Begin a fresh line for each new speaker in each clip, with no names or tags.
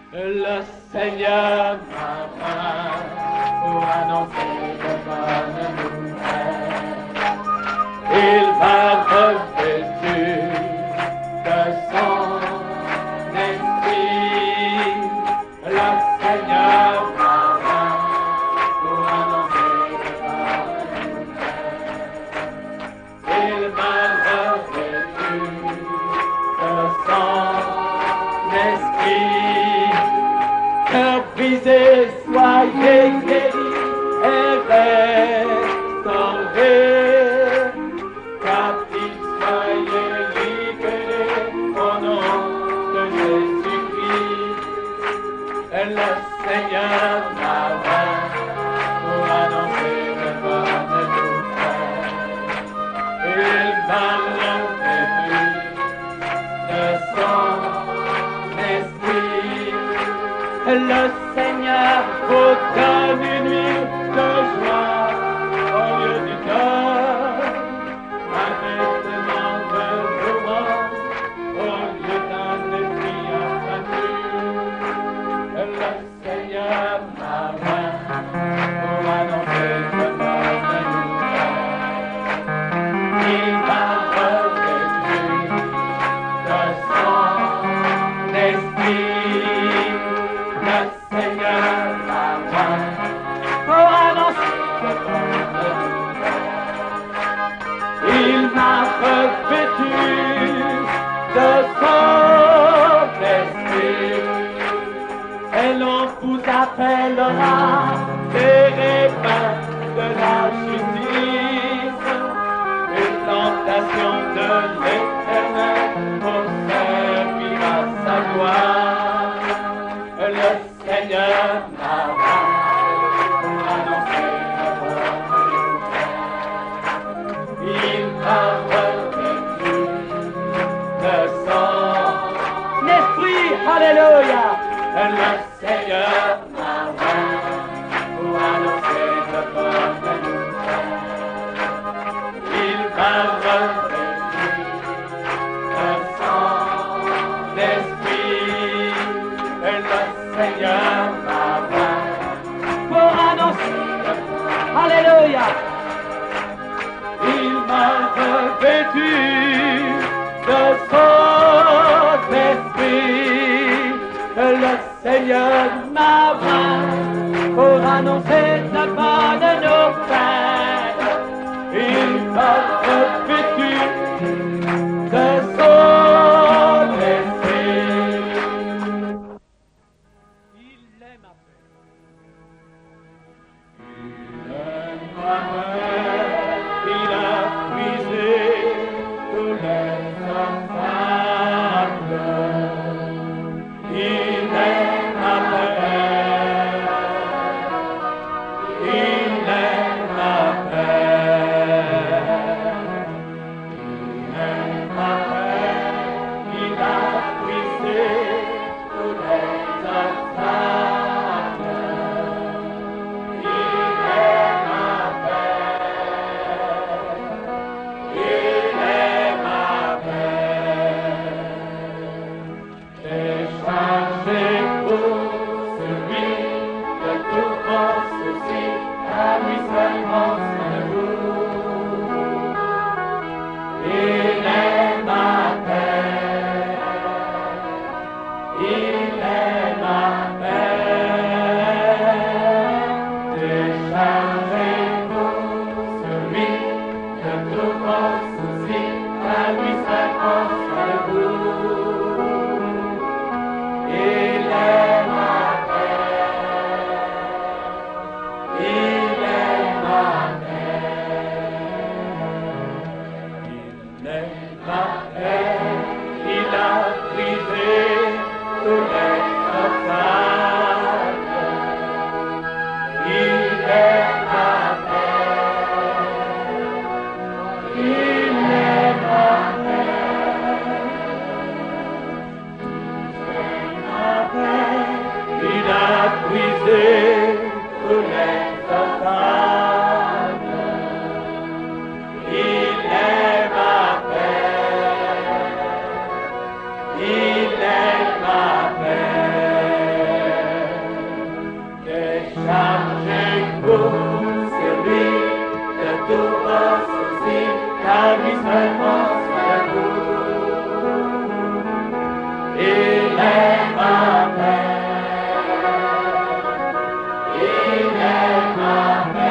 Le Seigneur m'envoie pour annoncer de bonnes nouvelles. Il m'a revêtu de son esprit. Le Seigneur m'envoie pour annoncer de bonnes nouvelles. Il m'a revêtu de son esprit. Cœur brisé, soyez guéris et restaurés. Captifs, soyez libérés au nom de Jésus-Christ. Le Seigneur m'envoie pour annoncer de bonnes nouvelles. Il m'a revêtu de son esprit. Le Seigneur vous donne une huile de joie au lieu du deuil, un vêtement de louange au lieu d'un esprit abattu. Le Seigneur m'envoie pour annoncer de bonnes nouvelles. Il m'a revêtu de son esprit. Le Seigneur m'envoie pour annoncer de bonnes nouvelles. Il m'a revêtu de son esprit. Et l'on vous appellera les reins de la justice, une plantation de l'Éternel pour servir à sa gloire. Le Seigneur m'envoie pour annoncer de bonnes nouvelles. Il m'a revêtu de son esprit. Alléluia. Le Seigneur m'envoie pour annoncer de bonnes nouvelles. Il m'a revêtu de son esprit. Le Seigneur m'envoie pour annoncer. Alléluia. Il m'a revêtu de son esprit. Le Seigneur m'envoie pour annoncer de bonnes nouvelles. Il m'a revêtu de son esprit. Il est ma paix. Il a brisé tous les obstacles. Il est ma paix. Il est ma paix. Il est ma paix. Il a brisé tous les obstacles. Il est ma paix. Il est ma paix. Déchargez pour celui de tous vos soucis, à lui seulement vous. Il est ma paix. Il est ma paix. Déchargez pour celui de tous vos soucis, à lui seulement vous. Il est ma paix. Il est ma paix. Il est ma paix. Il a brisé tous les obstacles. Il est ma paix. Il est ma paix. Il a brisé tous les obstacles. Il est ma paix. lui seulement soit debout. Il est ma paix, il est ma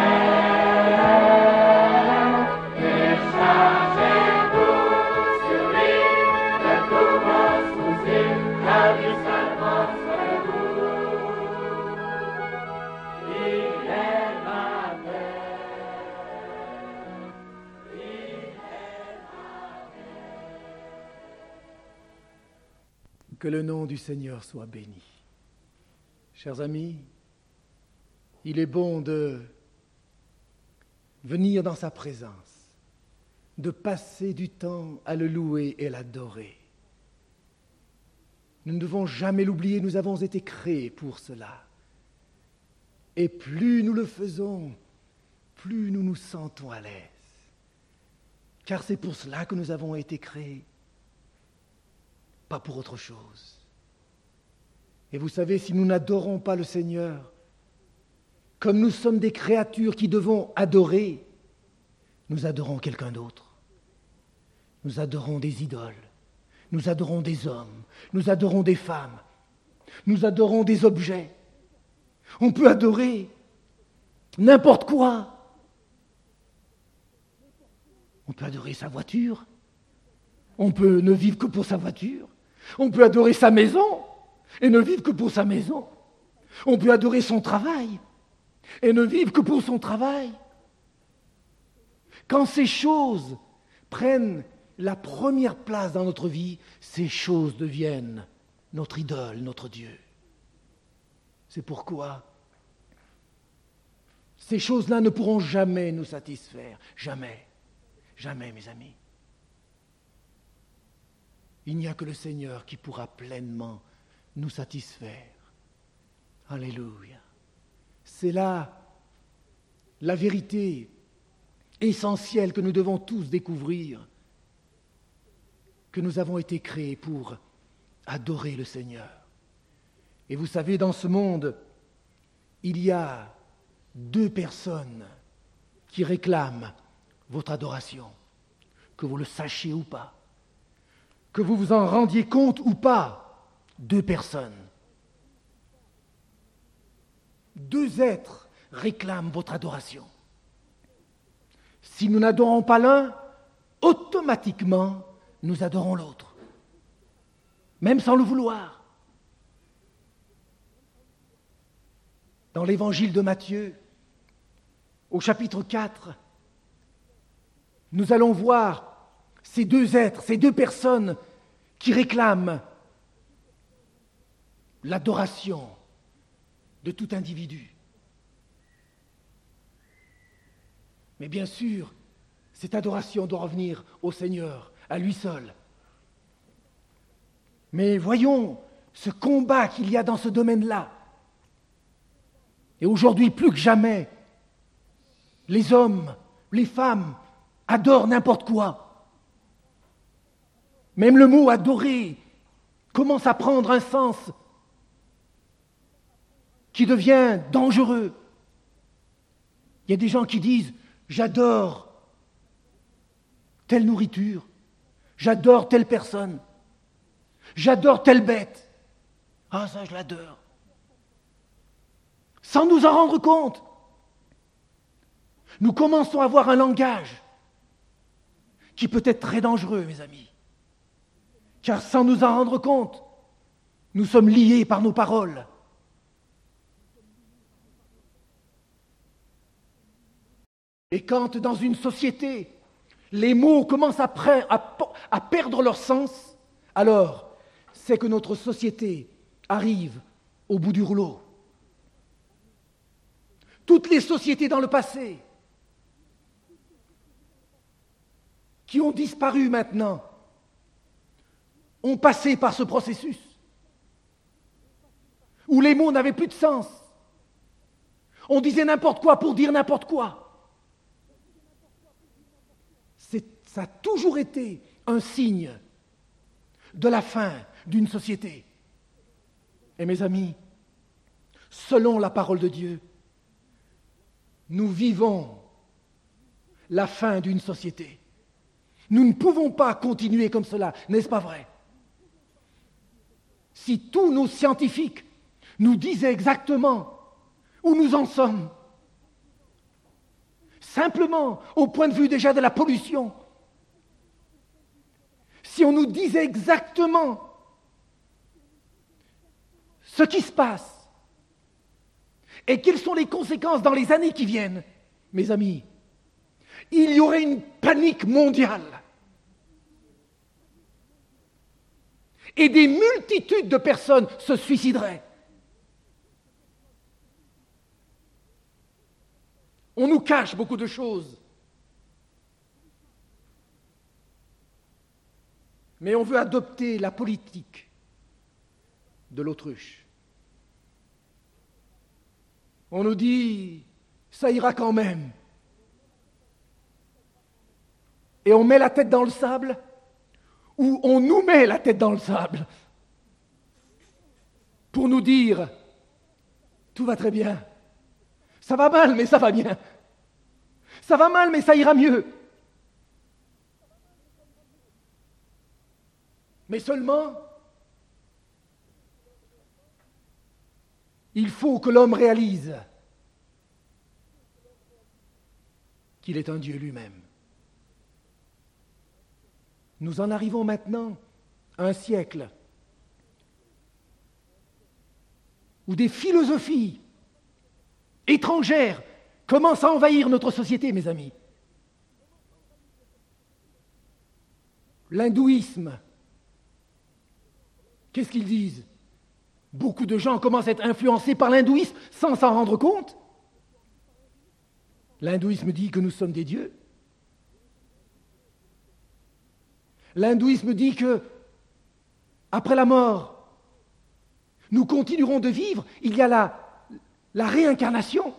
paix. Déchargez tout sur lui, le tourment sous lui, à lui seulement soit debout. Il est ma paix.
Que le nom du Seigneur soit béni. Chers amis, il est bon de venir dans sa présence, de passer du temps à le louer et l'adorer. Nous ne devons jamais l'oublier, nous avons été créés pour cela. Et plus nous le faisons, plus nous nous sentons à l'aise. Car c'est pour cela que nous avons été créés. Pas pour autre chose. Et vous savez, si nous n'adorons pas le Seigneur, comme nous sommes des créatures qui devons adorer, nous adorons quelqu'un d'autre. Nous adorons des idoles, nous adorons des hommes, nous adorons des femmes, nous adorons des objets. On peut adorer n'importe quoi. On peut adorer sa voiture, on peut ne vivre que pour sa voiture. On peut adorer sa maison et ne vivre que pour sa maison. On peut adorer son travail et ne vivre que pour son travail. Quand ces choses prennent la première place dans notre vie, ces choses deviennent notre idole, notre Dieu. C'est pourquoi ces choses-là ne pourront jamais nous satisfaire. Jamais. Jamais, mes amis. Il n'y a que le Seigneur qui pourra pleinement nous satisfaire. Alléluia. C'est là la vérité essentielle que nous devons tous découvrir, que nous avons été créés pour adorer le Seigneur. Et vous savez, dans ce monde, il y a 2 personnes qui réclament votre adoration, que vous le sachiez ou pas. Que vous vous en rendiez compte ou pas, 2 personnes. 2 êtres réclament votre adoration. Si nous n'adorons pas l'un, automatiquement, nous adorons l'autre. Même sans le vouloir. Dans l'évangile de Matthieu, au chapitre 4, nous allons voir ces 2 êtres, ces 2 personnes qui réclament l'adoration de tout individu. Mais bien sûr, cette adoration doit revenir au Seigneur, à lui seul. Mais voyons ce combat qu'il y a dans ce domaine-là. Et aujourd'hui, plus que jamais, les hommes, les femmes adorent n'importe quoi. Même le mot « adorer » commence à prendre un sens qui devient dangereux. Il y a des gens qui disent « j'adore telle nourriture, j'adore telle personne, j'adore telle bête. Ah ça je l'adore ». Sans nous en rendre compte, nous commençons à avoir un langage qui peut être très dangereux, mes amis. Car sans nous en rendre compte, nous sommes liés par nos paroles. Et quand dans une société, les mots commencent à perdre leur sens, alors c'est que notre société arrive au bout du rouleau. Toutes les sociétés dans le passé qui ont disparu maintenant ont passé par ce processus où les mots n'avaient plus de sens. On disait n'importe quoi pour dire n'importe quoi. Ça a toujours été un signe de la fin d'une société. Et mes amis, selon la parole de Dieu, nous vivons la fin d'une société. Nous ne pouvons pas continuer comme cela, n'est-ce pas vrai? Si tous nos scientifiques nous disaient exactement où nous en sommes, simplement au point de vue déjà de la pollution, si on nous disait exactement ce qui se passe et quelles sont les conséquences dans les années qui viennent, mes amis, il y aurait une panique mondiale. Et des multitudes de personnes se suicideraient. On nous cache beaucoup de choses. Mais on veut adopter la politique de l'autruche. On nous dit, ça ira quand même. Et on met la tête dans le sable, ou on nous met la tête dans le sable pour nous dire, tout va très bien. Ça va mal, mais ça va bien. Ça va mal, mais ça ira mieux. Mais seulement, il faut que l'homme réalise qu'il est un Dieu lui-même. Nous en arrivons maintenant à un siècle où des philosophies étrangères commencent à envahir notre société, mes amis. L'hindouisme, qu'est-ce qu'ils disent? Beaucoup de gens commencent à être influencés par l'hindouisme sans s'en rendre compte. L'hindouisme dit que nous sommes des dieux. L'hindouisme dit que, après la mort, nous continuerons de vivre. Il y a la réincarnation.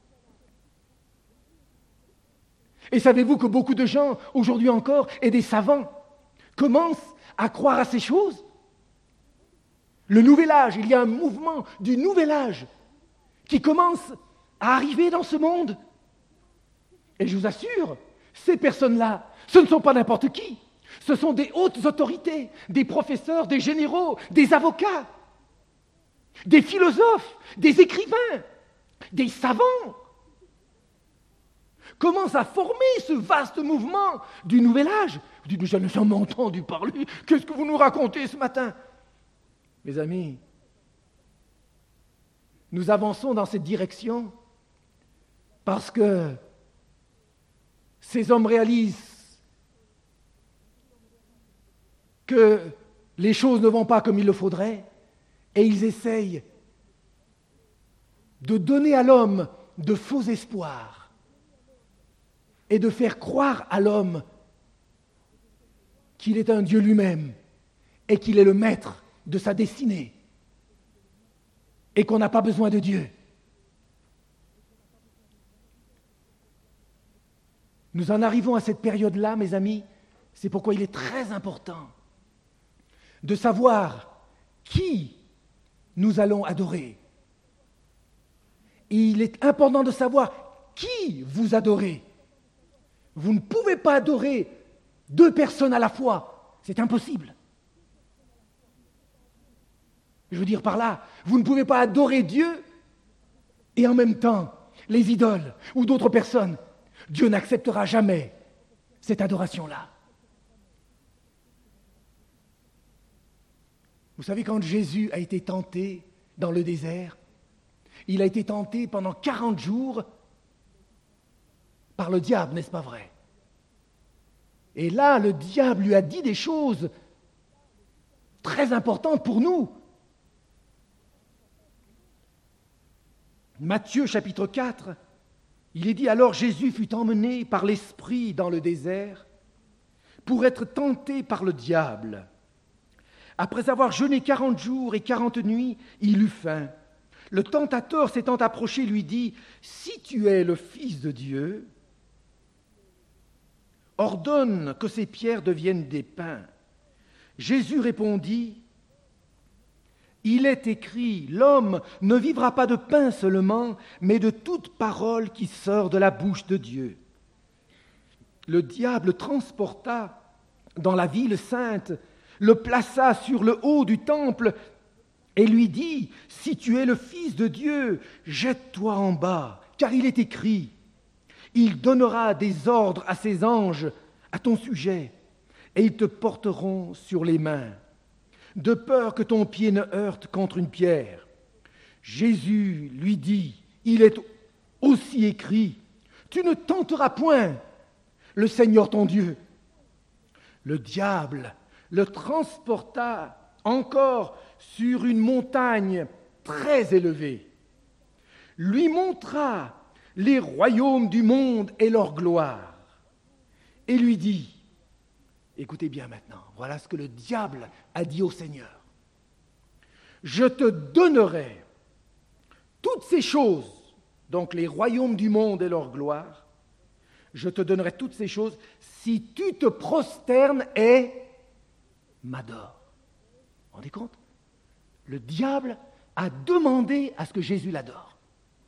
Et savez-vous que beaucoup de gens, aujourd'hui encore, et des savants, commencent à croire à ces choses? Le nouvel âge, il y a un mouvement du nouvel âge qui commence à arriver dans ce monde. Et je vous assure, ces personnes-là, ce ne sont pas n'importe qui. Ce sont des hautes autorités, des professeurs, des généraux, des avocats, des philosophes, des écrivains, des savants. Commencent à former ce vaste mouvement du nouvel âge. Vous dites, mais je n'ai jamais entendu parler. Qu'est-ce que vous nous racontez ce matin? Mes amis, nous avançons dans cette direction parce que ces hommes réalisent que les choses ne vont pas comme il le faudrait, et ils essayent de donner à l'homme de faux espoirs et de faire croire à l'homme qu'il est un Dieu lui-même et qu'il est le maître de sa destinée et qu'on n'a pas besoin de Dieu. Nous en arrivons à cette période-là, mes amis, c'est pourquoi il est très important de savoir qui nous allons adorer. Et il est important de savoir qui vous adorez. Vous ne pouvez pas adorer deux personnes à la fois, c'est impossible. Je veux dire par là, vous ne pouvez pas adorer Dieu et en même temps les idoles ou d'autres personnes. Dieu n'acceptera jamais cette adoration-là. Vous savez, quand Jésus a été tenté dans le désert, il a été tenté pendant 40 jours par le diable, n'est-ce pas vrai? Et là, le diable lui a dit des choses très importantes pour nous. Matthieu chapitre 4, il est dit, alors Jésus fut emmené par l'Esprit dans le désert pour être tenté par le diable. Après avoir jeûné 40 jours et 40 nuits, il eut faim. Le tentateur s'étant approché lui dit, « Si tu es le Fils de Dieu, ordonne que ces pierres deviennent des pains. » Jésus répondit, « Il est écrit, l'homme ne vivra pas de pain seulement, mais de toute parole qui sort de la bouche de Dieu. » Le diable transporta dans la ville sainte, le plaça sur le haut du temple et lui dit, « Si tu es le Fils de Dieu, jette-toi en bas, car il est écrit, il donnera des ordres à ses anges à ton sujet, et ils te porteront sur les mains, de peur que ton pied ne heurte contre une pierre. » Jésus lui dit, « Il est aussi écrit, tu ne tenteras point le Seigneur ton Dieu. » Le diable le transporta encore sur une montagne très élevée, lui montra les royaumes du monde et leur gloire, et lui dit, écoutez bien maintenant, voilà ce que le diable a dit au Seigneur. Je te donnerai toutes ces choses, donc les royaumes du monde et leur gloire, je te donnerai toutes ces choses si tu te prosternes et m'adores. Vous vous rendez compte? Le diable a demandé à ce que Jésus l'adore.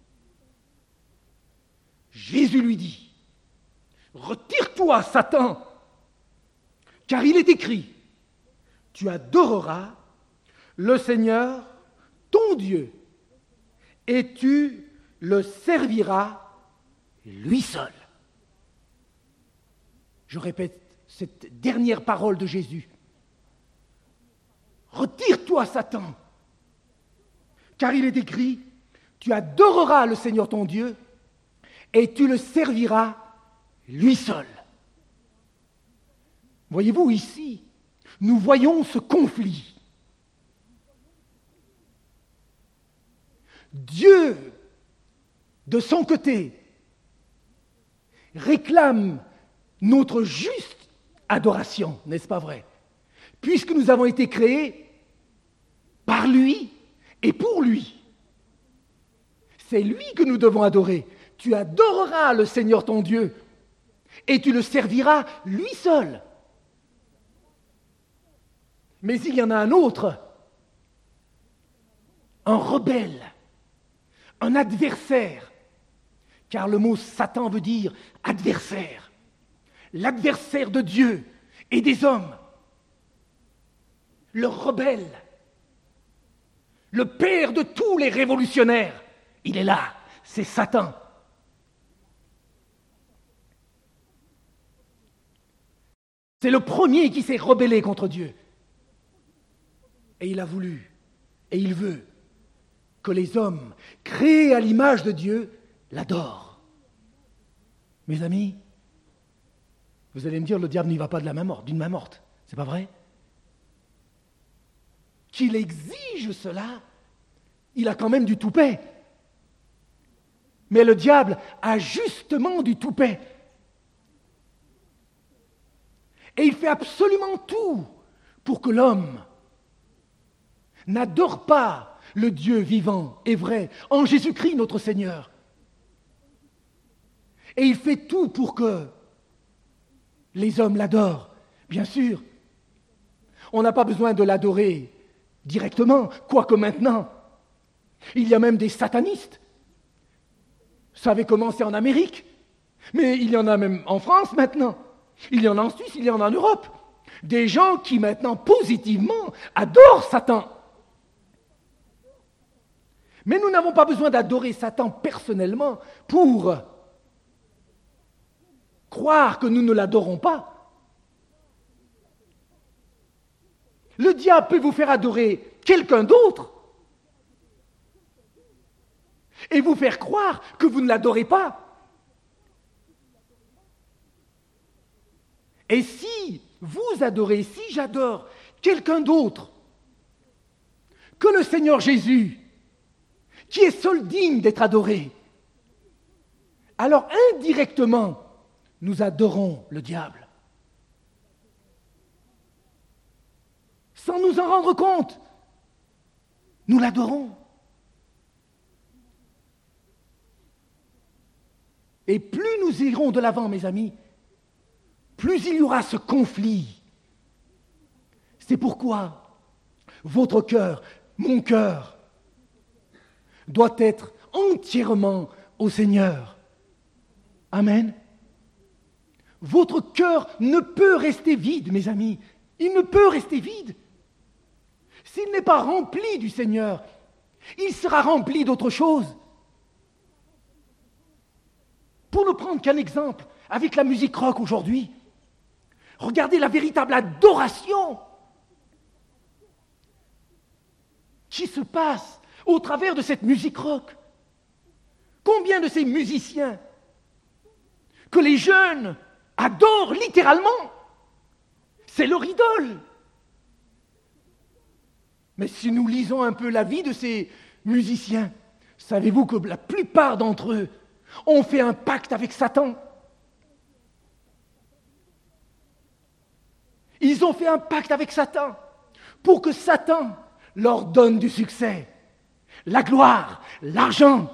Jésus lui dit, « Retire-toi, Satan, car il est écrit, tu adoreras le Seigneur, ton Dieu, et tu le serviras lui seul. » Je répète cette dernière parole de Jésus. « Retire-toi, Satan, car il est écrit, tu adoreras le Seigneur ton Dieu, et tu le serviras lui seul. » Voyez-vous, ici, nous voyons ce conflit. Dieu, de son côté, réclame notre juste adoration, n'est-ce pas vrai? Puisque nous avons été créés par lui et pour lui. C'est lui que nous devons adorer. Tu adoreras le Seigneur ton Dieu et tu le serviras lui seul. Mais il y en a un autre, un rebelle, un adversaire, car le mot Satan veut dire adversaire, l'adversaire de Dieu et des hommes, le rebelle, le père de tous les révolutionnaires. Il est là, c'est Satan. C'est le premier qui s'est rebellé contre Dieu. Et il a voulu, et il veut, que les hommes, créés à l'image de Dieu, l'adorent. Mes amis, vous allez me dire, le diable n'y va pas d'une main morte. C'est pas vrai? Qu'il exige cela, il a quand même du toupet. Mais le diable a justement du toupet. Et il fait absolument tout pour que l'homme n'adore pas le Dieu vivant et vrai, en Jésus-Christ notre Seigneur. Et il fait tout pour que les hommes l'adorent. Bien sûr, on n'a pas besoin de l'adorer directement, quoique maintenant, il y a même des satanistes. Ça avait commencé en Amérique, mais il y en a même en France maintenant. Il y en a en Suisse, il y en a en Europe. Des gens qui maintenant, positivement, adorent Satan. Mais nous n'avons pas besoin d'adorer Satan personnellement pour croire que nous ne l'adorons pas. Le diable peut vous faire adorer quelqu'un d'autre et vous faire croire que vous ne l'adorez pas. Et si vous adorez, si j'adore quelqu'un d'autre que le Seigneur Jésus, qui est seul digne d'être adoré, alors indirectement, nous adorons le diable. Sans nous en rendre compte, nous l'adorons. Et plus nous irons de l'avant, mes amis, plus il y aura ce conflit. C'est pourquoi votre cœur, mon cœur, doit être entièrement au Seigneur. Amen. Votre cœur ne peut rester vide, mes amis. Il ne peut rester vide. S'il n'est pas rempli du Seigneur, il sera rempli d'autre chose. Pour ne prendre qu'un exemple, avec la musique rock aujourd'hui, regardez la véritable adoration qui se passe au travers de cette musique rock. Combien de ces musiciens que les jeunes adorent littéralement, c'est leur idole. Mais si nous lisons un peu la vie de ces musiciens, savez-vous que la plupart d'entre eux ont fait un pacte avec Satan? Ils ont fait un pacte avec Satan pour que Satan leur donne du succès, la gloire, l'argent.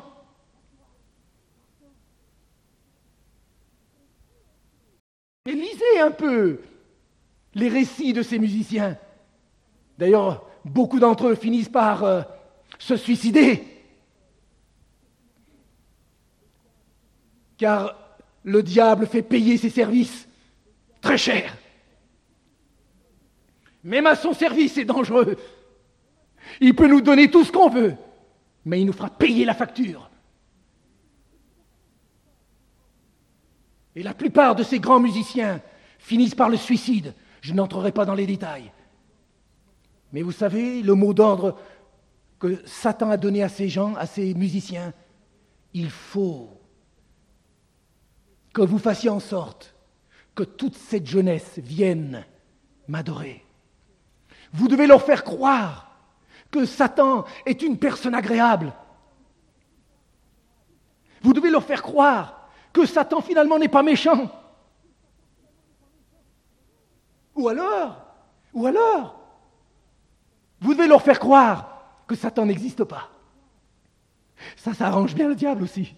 Et lisez un peu les récits de ces musiciens. D'ailleurs, beaucoup d'entre eux finissent par se suicider. Car le diable fait payer ses services très cher. Même à son service, c'est dangereux. Il peut nous donner tout ce qu'on veut, mais il nous fera payer la facture. Et la plupart de ces grands musiciens finissent par le suicide. Je n'entrerai pas dans les détails. Mais vous savez, le mot d'ordre que Satan a donné à ces gens, à ces musiciens, il faut que vous fassiez en sorte que toute cette jeunesse vienne m'adorer. Vous devez leur faire croire que Satan est une personne agréable. Vous devez leur faire croire que Satan finalement n'est pas méchant. Ou alors, vous devez leur faire croire que Satan n'existe pas. Ça arrange bien le diable aussi.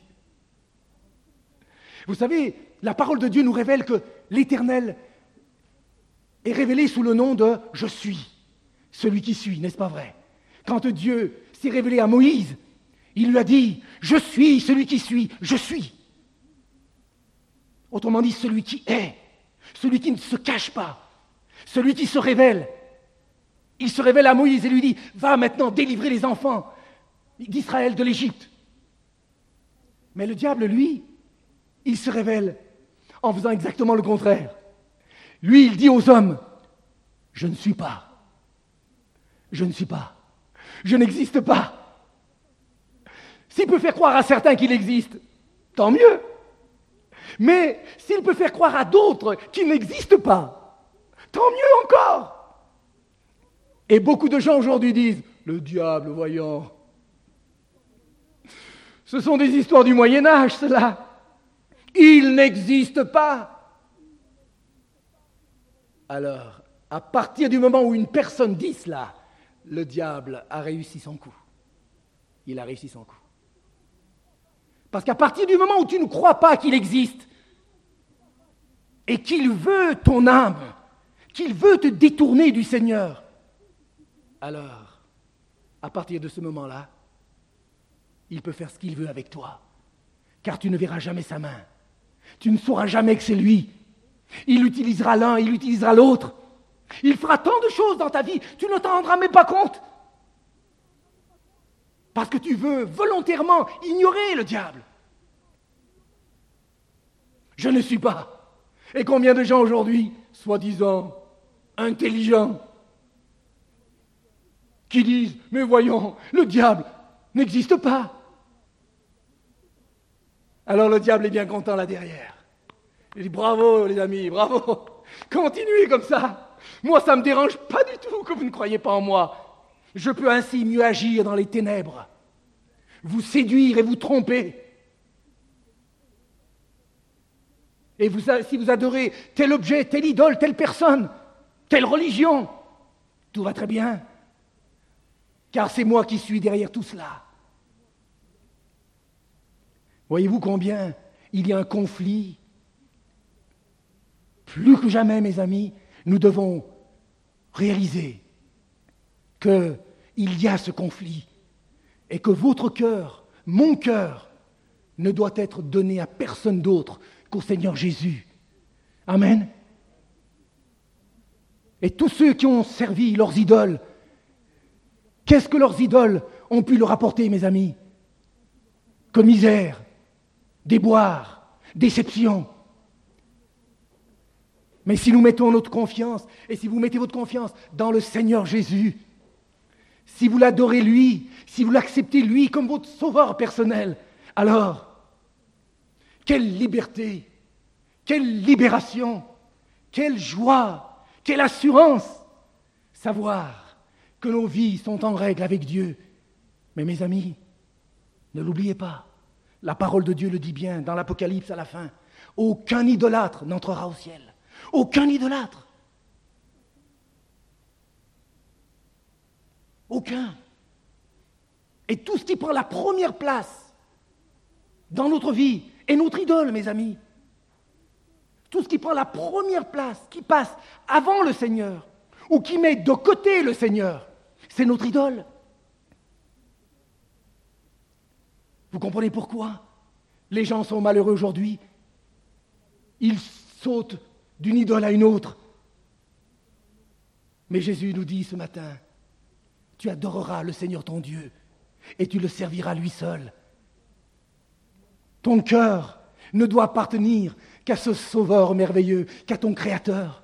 Vous savez, la parole de Dieu nous révèle que l'Éternel est révélé sous le nom de « Je suis », celui qui suit, n'est-ce pas vrai? Quand Dieu s'est révélé à Moïse, il lui a dit « Je suis celui qui suit, je suis ». Autrement dit, celui qui est, celui qui ne se cache pas, celui qui se révèle. Il se révèle à Moïse et lui dit « Va maintenant délivrer les enfants d'Israël de l'Égypte ». Mais le diable, lui, il se révèle en faisant exactement le contraire. Lui, il dit aux hommes « Je ne suis pas. Je ne suis pas. Je n'existe pas. » S'il peut faire croire à certains qu'il existe, tant mieux. Mais s'il peut faire croire à d'autres qu'il n'existe pas, tant mieux encore. Et beaucoup de gens aujourd'hui disent « Le diable, voyons. Ce sont des histoires du Moyen-Âge, cela. Il n'existe pas. » Alors, à partir du moment où une personne dit cela, le diable a réussi son coup. Il a réussi son coup. Parce qu'à partir du moment où tu ne crois pas qu'il existe et qu'il veut ton âme, qu'il veut te détourner du Seigneur, alors, à partir de ce moment-là, il peut faire ce qu'il veut avec toi, car tu ne verras jamais sa main. Tu ne sauras jamais que c'est lui. Il utilisera l'un, il utilisera l'autre. Il fera tant de choses dans ta vie, tu ne t'en rendras même pas compte. Parce que tu veux volontairement ignorer le diable. Je ne suis pas. Et combien de gens aujourd'hui, soi-disant intelligents, qui disent « Mais voyons, le diable n'existe pas. » Alors le diable est bien content là derrière. Il dit « Bravo les amis, bravo. Continuez comme ça. Moi, ça ne me dérange pas du tout que vous ne croyez pas en moi. Je peux ainsi mieux agir dans les ténèbres, vous séduire et vous tromper. Et si vous adorez tel objet, telle idole, telle personne, telle religion, tout va très bien. Car c'est moi qui suis derrière tout cela. » Voyez-vous combien il y a un conflit? Plus que jamais, mes amis, nous devons réaliser qu'il y a ce conflit et que votre cœur, mon cœur, ne doit être donné à personne d'autre qu'au Seigneur Jésus. Amen. Et tous ceux qui ont servi leurs idoles, qu'est-ce que leurs idoles ont pu leur apporter, mes amis? Que misère, déboire, déception. Mais si nous mettons notre confiance, et si vous mettez votre confiance dans le Seigneur Jésus, si vous l'adorez lui, si vous l'acceptez lui comme votre sauveur personnel, alors, quelle liberté, quelle libération, quelle joie, quelle assurance, savoir que nos vies sont en règle avec Dieu. Mais mes amis, ne l'oubliez pas, la parole de Dieu le dit bien dans l'Apocalypse à la fin, aucun idolâtre n'entrera au ciel. Aucun idolâtre. Aucun. Et tout ce qui prend la première place dans notre vie est notre idole, mes amis. Tout ce qui prend la première place, qui passe avant le Seigneur, ou qui met de côté le Seigneur, c'est notre idole. Vous comprenez pourquoi les gens sont malheureux aujourd'hui? Ils sautent d'une idole à une autre. Mais Jésus nous dit ce matin, tu adoreras le Seigneur ton Dieu et tu le serviras lui seul. Ton cœur ne doit appartenir qu'à ce Sauveur merveilleux, qu'à ton Créateur.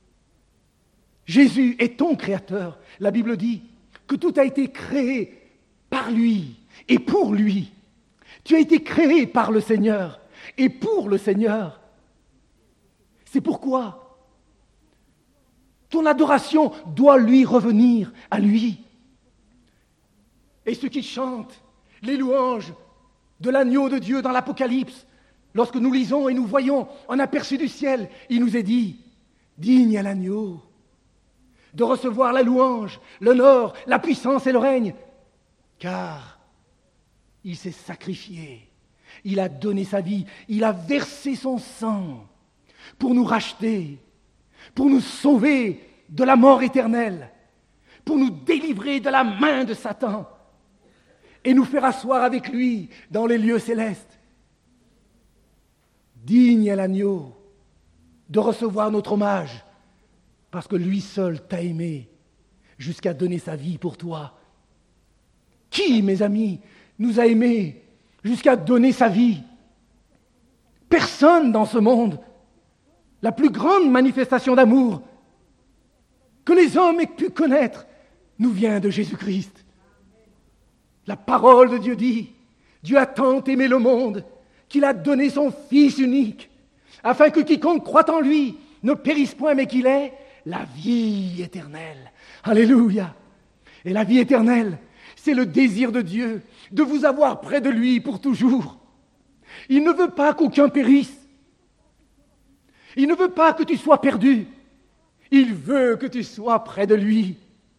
Jésus est ton Créateur. La Bible dit que tout a été créé par lui et pour lui. Tu as été créé par le Seigneur et pour le Seigneur. C'est pourquoi ton adoration doit lui revenir à lui. Et ceux qui chantent les louanges de l'agneau de Dieu dans l'Apocalypse, lorsque nous lisons et nous voyons un aperçu du ciel, il nous est dit, digne à l'agneau de recevoir la louange, l'honneur, la puissance et le règne, car il s'est sacrifié, il a donné sa vie, il a versé son sang pour nous racheter, pour nous sauver de la mort éternelle, pour nous délivrer de la main de Satan et nous faire asseoir avec lui dans les lieux célestes. Digne à l'agneau de recevoir notre hommage, parce que lui seul t'a aimé jusqu'à donner sa vie pour toi. Qui, mes amis, nous a aimés jusqu'à donner sa vie? Personne dans ce monde. La plus grande manifestation d'amour que les hommes aient pu connaître nous vient de Jésus-Christ. La parole de Dieu dit, Dieu a tant aimé le monde qu'il a donné son Fils unique, afin que quiconque croit en lui ne périsse point, mais qu'il ait la vie éternelle. Alléluia! Et la vie éternelle, c'est le désir de Dieu de vous avoir près de lui pour toujours. Il ne veut pas qu'aucun périsse. Il ne veut pas que tu sois perdu. Il veut que tu sois près de lui.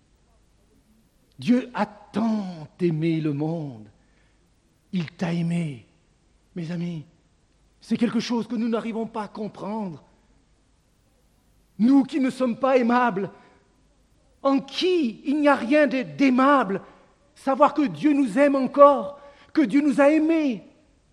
Dieu a tant aimé le monde. Il t'a aimé. Mes amis, c'est quelque chose que nous n'arrivons pas à comprendre. Nous qui ne sommes pas aimables, en qui il n'y a rien d'aimable, savoir que Dieu nous aime encore, que Dieu nous a aimés.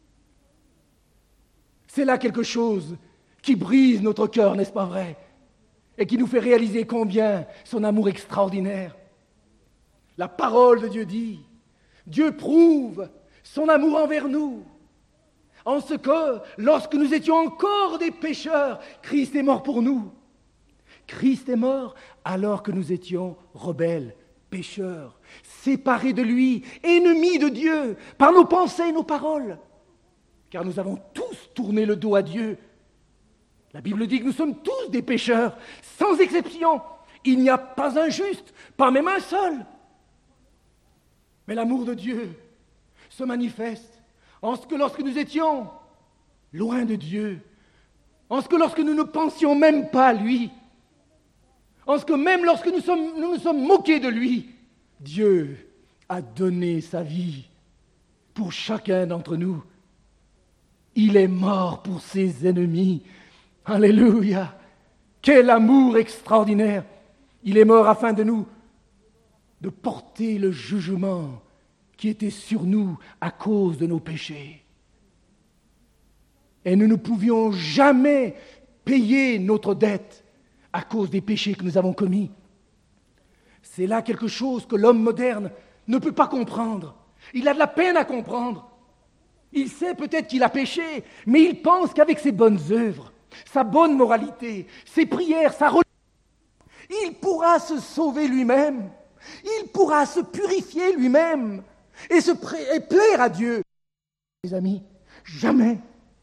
C'est là quelque chose qui brise notre cœur, n'est-ce pas vrai? Et qui nous fait réaliser combien son amour extraordinaire. La parole de Dieu dit, Dieu prouve son amour envers nous, en ce que, lorsque nous étions encore des pécheurs, Christ est mort pour nous. Christ est mort alors que nous étions rebelles, pécheurs, séparés de lui, ennemis de Dieu, par nos pensées et nos paroles. Car nous avons tous tourné le dos à Dieu. La Bible dit que nous sommes tous des pécheurs, sans exception. Il n'y a pas un juste, pas même un seul. Mais l'amour de Dieu se manifeste en ce que lorsque nous étions loin de Dieu, en ce que lorsque nous ne pensions même pas à lui, en ce que même lorsque nous nous sommes moqués de lui, Dieu a donné sa vie pour chacun d'entre nous. Il est mort pour ses ennemis. Alléluia! Quel amour extraordinaire! Il est mort afin de porter le jugement qui était sur nous à cause de nos péchés. Et nous ne pouvions jamais payer notre dette à cause des péchés que nous avons commis. C'est là quelque chose que l'homme moderne ne peut pas comprendre. Il a de la peine à comprendre. Il sait peut-être qu'il a péché, mais il pense qu'avec ses bonnes œuvres, sa bonne moralité, ses prières, sa religion, il pourra se sauver lui-même, il pourra se purifier lui-même et plaire à Dieu. Mes amis, jamais.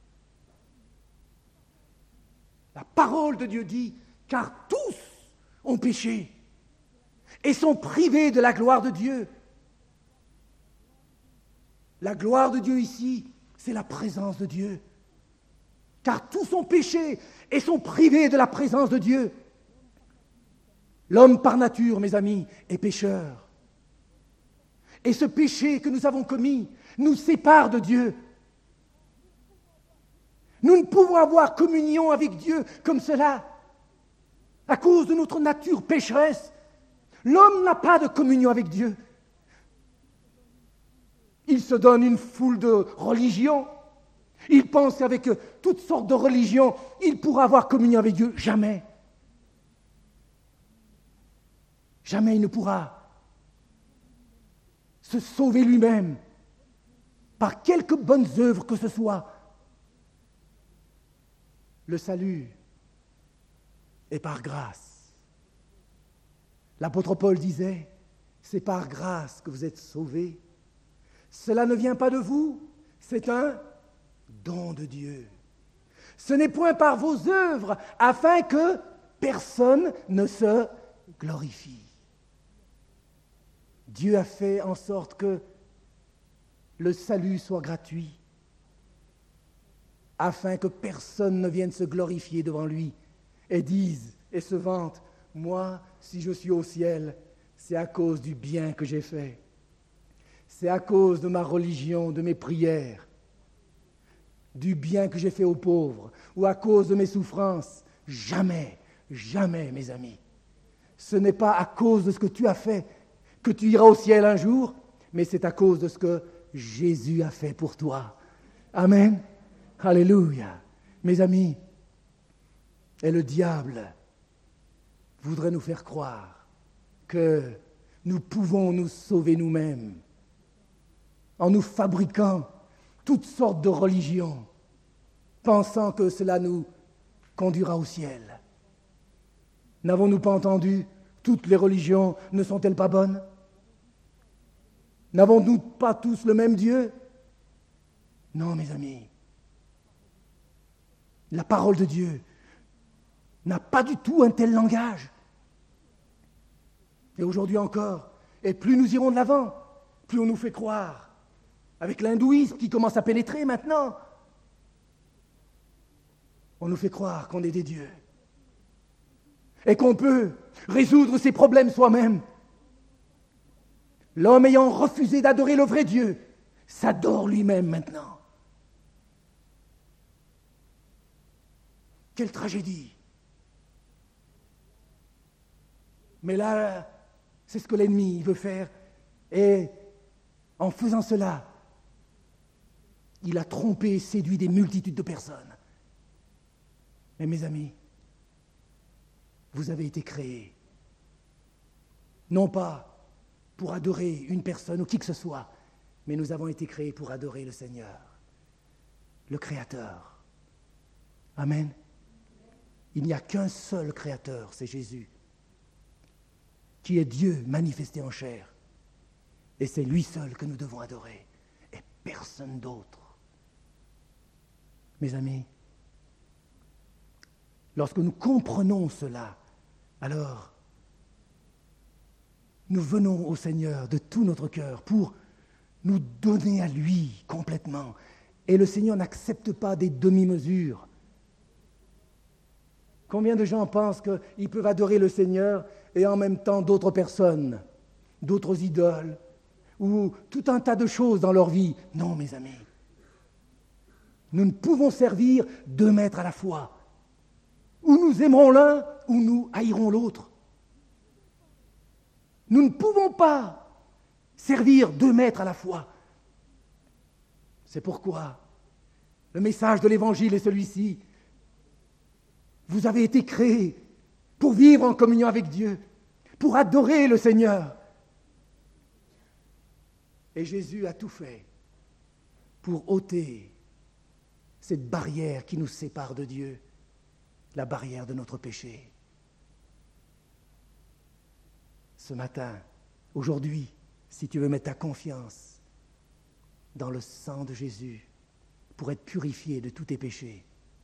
La parole de Dieu dit, car tous ont péché et sont privés de la gloire de Dieu. La gloire de Dieu ici, c'est la présence de Dieu. Car tous ont péché et sont privés de la présence de Dieu. L'homme par nature, mes amis, est pécheur. Et ce péché que nous avons commis nous sépare de Dieu. Nous ne pouvons avoir communion avec Dieu comme cela, à cause de notre nature pécheresse. L'homme n'a pas de communion avec Dieu. Il se donne une foule de religions. Il pense qu'avec toutes sortes de religions, il pourra avoir communion avec Dieu. Jamais. Jamais il ne pourra se sauver lui-même par quelque bonnes œuvres que ce soit. Le salut est par grâce. L'apôtre Paul disait, c'est par grâce que vous êtes sauvés. Cela ne vient pas de vous, c'est un don de Dieu. Ce n'est point par vos œuvres, afin que personne ne se glorifie. Dieu a fait en sorte que le salut soit gratuit, afin que personne ne vienne se glorifier devant lui et dise et se vante, moi, si je suis au ciel, c'est à cause du bien que j'ai fait. C'est à cause de ma religion, de mes prières, du bien que j'ai fait aux pauvres, ou à cause de mes souffrances. Jamais, jamais, mes amis. Ce n'est pas à cause de ce que tu as fait que tu iras au ciel un jour, mais c'est à cause de ce que Jésus a fait pour toi. Amen. Alléluia. Mes amis, et le diable voudrait nous faire croire que nous pouvons nous sauver nous-mêmes en nous fabriquant toutes sortes de religions, pensant que cela nous conduira au ciel. N'avons-nous pas entendu, toutes les religions ne sont-elles pas bonnes? N'avons-nous pas tous le même Dieu? Non, mes amis. La parole de Dieu n'a pas du tout un tel langage. Et aujourd'hui encore, et plus nous irons de l'avant, plus on nous fait croire, avec l'hindouisme qui commence à pénétrer maintenant, on nous fait croire qu'on est des dieux et qu'on peut résoudre ses problèmes soi-même. L'homme ayant refusé d'adorer le vrai Dieu s'adore lui-même maintenant. Quelle tragédie! Mais là, c'est ce que l'ennemi veut faire. Et en faisant cela, il a trompé et séduit des multitudes de personnes. Mais mes amis, vous avez été créés, non pas pour adorer une personne ou qui que ce soit, mais nous avons été créés pour adorer le Seigneur, le Créateur. Amen. Il n'y a qu'un seul Créateur, c'est Jésus, qui est Dieu manifesté en chair. Et c'est lui seul que nous devons adorer, et personne d'autre. Mes amis, lorsque nous comprenons cela, alors nous venons au Seigneur de tout notre cœur pour nous donner à lui complètement. Et le Seigneur n'accepte pas des demi-mesures. Combien de gens pensent qu'ils peuvent adorer le Seigneur et en même temps d'autres personnes, d'autres idoles, ou tout un tas de choses dans leur vie? Non, mes amis. Nous ne pouvons servir 2 maîtres à la fois. Ou nous aimerons l'un, ou nous haïrons l'autre. Nous ne pouvons pas servir 2 maîtres à la fois. C'est pourquoi le message de l'Évangile est celui-ci. Vous avez été créés pour vivre en communion avec Dieu, pour adorer le Seigneur. Et Jésus a tout fait pour ôter cette barrière qui nous sépare de Dieu, la barrière de notre péché. Ce matin, aujourd'hui, si tu veux mettre ta confiance dans le sang de Jésus pour être purifié de tous tes péchés,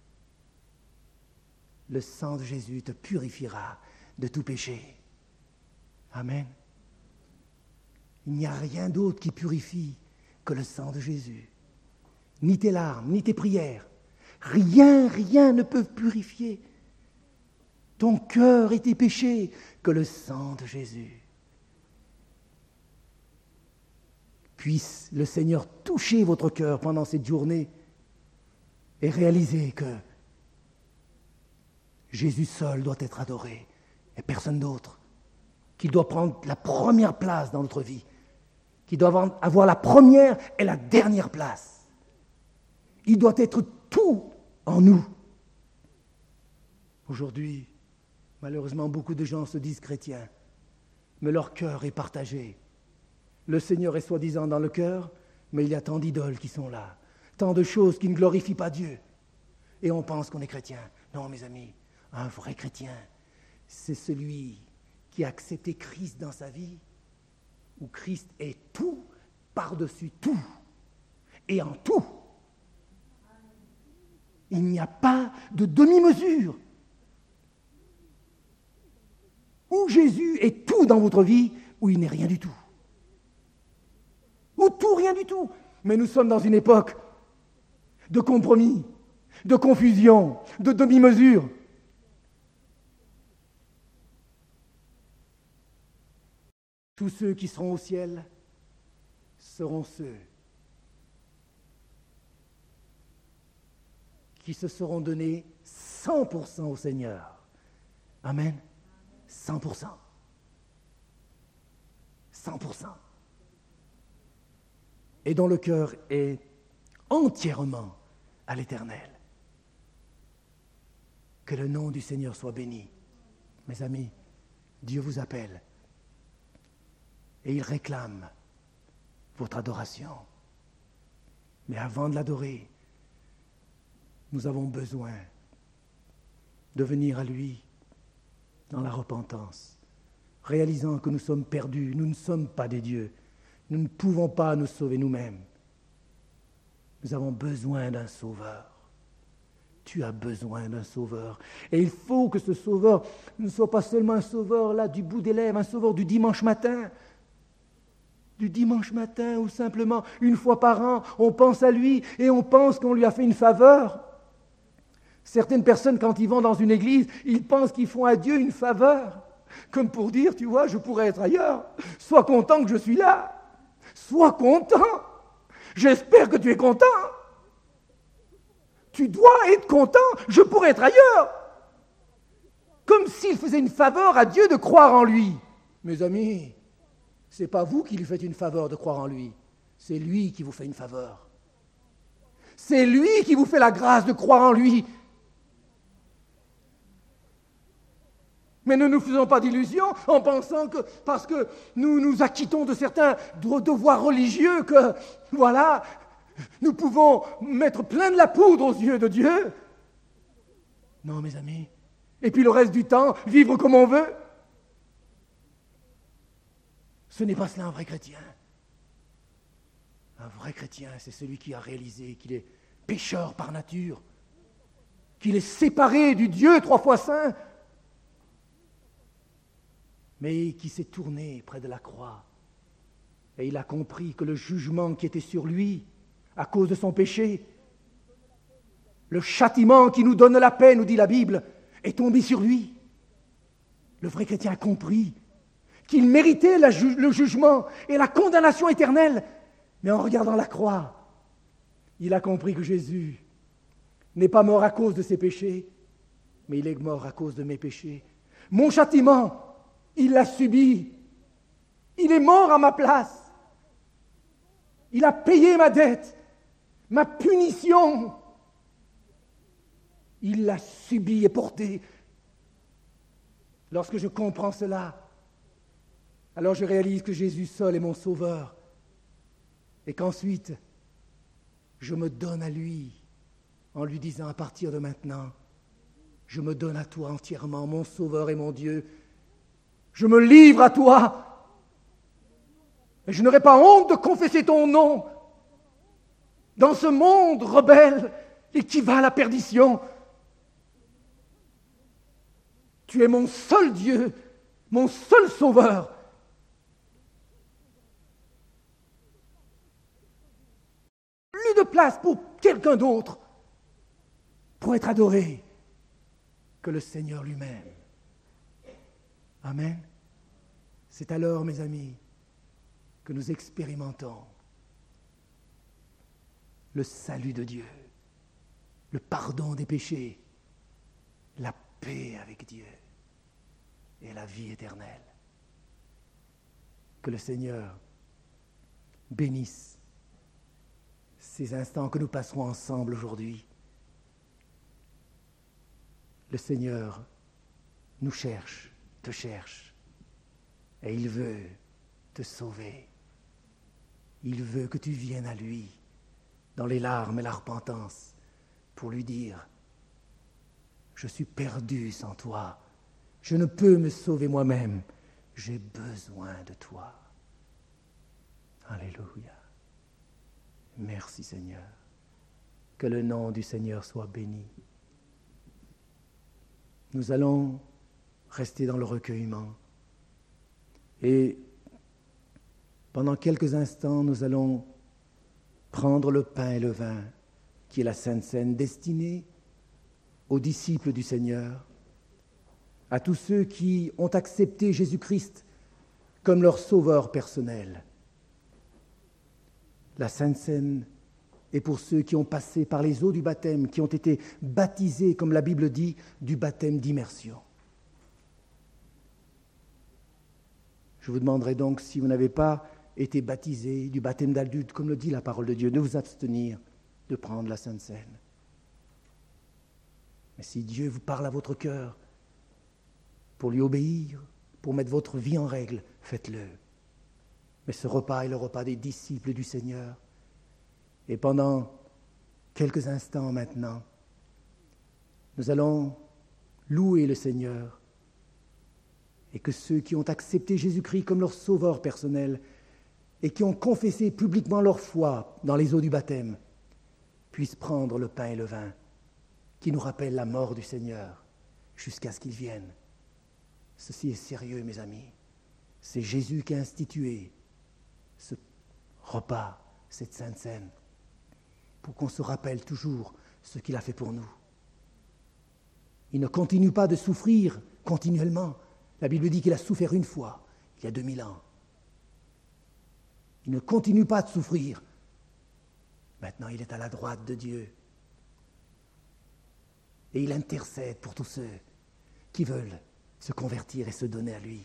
le sang de Jésus te purifiera de tout péché. Amen. Il n'y a rien d'autre qui purifie que le sang de Jésus. Ni tes larmes, ni tes prières. Rien ne peut purifier ton cœur et tes péchés que le sang de Jésus. Puisse le Seigneur toucher votre cœur pendant cette journée et réaliser que Jésus seul doit être adoré et personne d'autre, qu'il doit prendre la première place dans notre vie, qu'il doit avoir la première et la dernière place. Il doit être tout en nous. Aujourd'hui, malheureusement, beaucoup de gens se disent chrétiens, mais leur cœur est partagé. Le Seigneur est soi-disant dans le cœur, mais il y a tant d'idoles qui sont là, tant de choses qui ne glorifient pas Dieu. Et on pense qu'on est chrétien. Non, mes amis, un vrai chrétien, c'est celui qui a accepté Christ dans sa vie, où Christ est tout par-dessus tout, et en tout. Il n'y a pas de demi-mesure. Où Jésus est tout dans votre vie, ou il n'est rien du tout. Ou tout, rien du tout. Mais nous sommes dans une époque de compromis, de confusion, de demi-mesure. Tous ceux qui seront au ciel seront ceux qui se seront donnés 100% au Seigneur. Amen. 100%. 100%. Et dont le cœur est entièrement à l'Éternel. Que le nom du Seigneur soit béni. Mes amis, Dieu vous appelle et il réclame votre adoration. Mais avant de l'adorer, nous avons besoin de venir à lui dans la repentance, réalisant que nous sommes perdus, nous ne sommes pas des dieux, nous ne pouvons pas nous sauver nous-mêmes. Nous avons besoin d'un sauveur. Tu as besoin d'un sauveur. Et il faut que ce sauveur ne soit pas seulement un sauveur là du bout des lèvres, un sauveur du dimanche matin. Du dimanche matin ou simplement une fois par an, on pense à lui et on pense qu'on lui a fait une faveur. Certaines personnes, quand ils vont dans une église, ils pensent qu'ils font à Dieu une faveur. Comme pour dire, tu vois, je pourrais être ailleurs. Sois content que je suis là. Sois content. J'espère que tu es content. Tu dois être content. Je pourrais être ailleurs. Comme s'il faisait une faveur à Dieu de croire en lui. Mes amis, ce n'est pas vous qui lui faites une faveur de croire en lui. C'est lui qui vous fait une faveur. C'est lui qui vous fait la grâce de croire en lui. Mais ne nous faisons pas d'illusions en pensant que parce que nous nous acquittons de certains devoirs religieux que, voilà, nous pouvons mettre plein de la poudre aux yeux de Dieu. Non, mes amis. Et puis le reste du temps, vivre comme on veut. Ce n'est pas cela un vrai chrétien. Un vrai chrétien, c'est celui qui a réalisé qu'il est pécheur par nature, qu'il est séparé du Dieu 3 fois saint, mais qui s'est tourné près de la croix. Et il a compris que le jugement qui était sur lui, à cause de son péché, le châtiment qui nous donne la paix, nous dit la Bible, est tombé sur lui. Le vrai chrétien a compris qu'il méritait le jugement et la condamnation éternelle. Mais en regardant la croix, il a compris que Jésus n'est pas mort à cause de ses péchés, mais il est mort à cause de mes péchés. Mon châtiment, il l'a subi. Il est mort à ma place. Il a payé ma dette, ma punition. Il l'a subi et porté. Lorsque je comprends cela, alors je réalise que Jésus seul est mon sauveur et qu'ensuite, je me donne à lui en lui disant à partir de maintenant, je me donne à toi entièrement, mon sauveur et mon Dieu. Je me livre à toi et je n'aurai pas honte de confesser ton nom dans ce monde rebelle et qui va à la perdition. Tu es mon seul Dieu, mon seul sauveur. Plus de place pour quelqu'un d'autre pour être adoré que le Seigneur lui-même. Amen. C'est alors, mes amis, que nous expérimentons le salut de Dieu, le pardon des péchés, la paix avec Dieu et la vie éternelle. Que le Seigneur bénisse ces instants que nous passerons ensemble aujourd'hui. Le Seigneur nous cherche, te cherche, et il veut te sauver. Il veut que tu viennes à lui dans les larmes et la repentance pour lui dire « Je suis perdu sans toi, je ne peux me sauver moi-même, j'ai besoin de toi. » Alléluia. Merci Seigneur. Que le nom du Seigneur soit béni. Nous allons rester dans le recueillement. Et pendant quelques instants, nous allons prendre le pain et le vin, qui est la Sainte Seine, destinée aux disciples du Seigneur, à tous ceux qui ont accepté Jésus-Christ comme leur sauveur personnel. La Sainte Seine est pour ceux qui ont passé par les eaux du baptême, qui ont été baptisés, comme la Bible dit, du baptême d'immersion. Je vous demanderai donc, si vous n'avez pas été baptisé du baptême d'adulte, comme le dit la parole de Dieu, de vous abstenir de prendre la Sainte Seine. Mais si Dieu vous parle à votre cœur, pour lui obéir, pour mettre votre vie en règle, faites-le. Mais ce repas est le repas des disciples du Seigneur. Et pendant quelques instants maintenant, nous allons louer le Seigneur et que ceux qui ont accepté Jésus-Christ comme leur sauveur personnel et qui ont confessé publiquement leur foi dans les eaux du baptême puissent prendre le pain et le vin qui nous rappellent la mort du Seigneur jusqu'à ce qu'il vienne. Ceci est sérieux, mes amis. C'est Jésus qui a institué ce repas, cette Sainte Seine, pour qu'on se rappelle toujours ce qu'il a fait pour nous. Il ne continue pas de souffrir continuellement. La Bible dit qu'il a souffert une fois, il y a 2000 ans. Il ne continue pas de souffrir. Maintenant, il est à la droite de Dieu. Et il intercède pour tous ceux qui veulent se convertir et se donner à lui.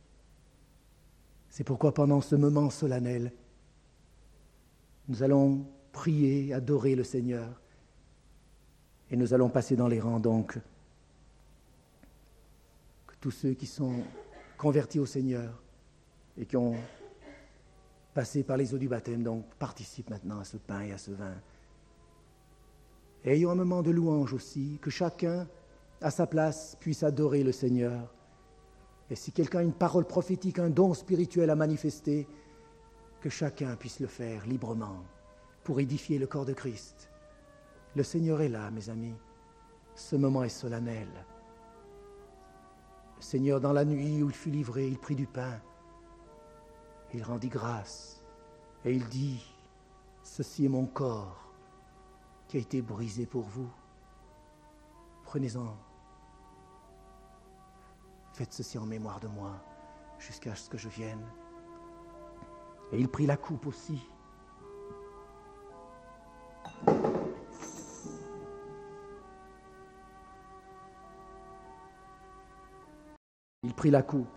C'est pourquoi pendant ce moment solennel, nous allons prier, adorer le Seigneur. Et nous allons passer dans les rangs donc. Que tous ceux qui sont convertis au Seigneur et qui ont passé par les eaux du baptême, donc participent maintenant à ce pain et à ce vin. Et ayons un moment de louange aussi, que chacun, à sa place, puisse adorer le Seigneur. Et si quelqu'un a une parole prophétique, un don spirituel à manifester, que chacun puisse le faire librement pour édifier le corps de Christ. Le Seigneur est là, mes amis. Ce moment est solennel. Le Seigneur, dans la nuit où il fut livré, il prit du pain. Il rendit grâce et il dit, « Ceci est mon corps qui a été brisé pour vous. Prenez-en. Faites ceci en mémoire de moi jusqu'à ce que je vienne. » Et il prit la coupe aussi. Il prit la coupe.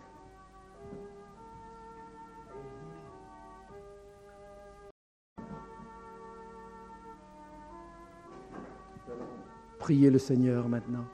Priez le Seigneur maintenant.